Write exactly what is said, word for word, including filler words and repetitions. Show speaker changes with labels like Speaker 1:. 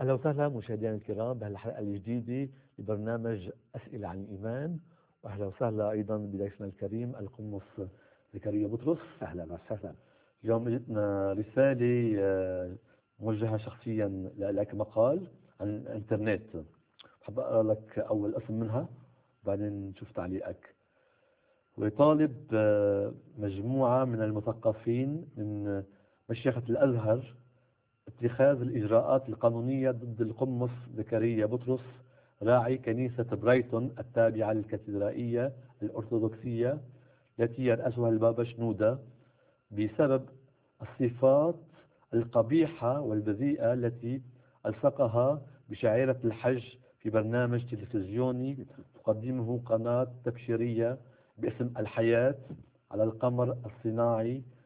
Speaker 1: أهلا وسهلا مشاهدينا الكرام بهالحلقة الجديدة لبرنامج أسئلة عن الإيمان. وأهلا وسهلا أيضا بضيفنا الكريم القمص زكريا بطرس.
Speaker 2: أهلا وسهلا.
Speaker 1: اليوم اجتنا رسالة آه، موجهة شخصيا لك، مقال عن الإنترنت. بحب أقرأ لك أول اسم منها بعدين نشوف تعليقك. ويطالب آه، مجموعة من المثقفين من مشيخة الأزهر اتخاذ الإجراءات القانونية ضد القمص زكريا بطرس راعي كنيسة برايتون التابعة للكاتدرائية الأرثوذكسية التي يرأسها البابا شنودة بسبب الصفات القبيحة والبذيئة التي ألصقها بشعيرة الحج في برنامج تلفزيوني تقدمه قناة تبشيرية باسم الحياة على القمر الصناعي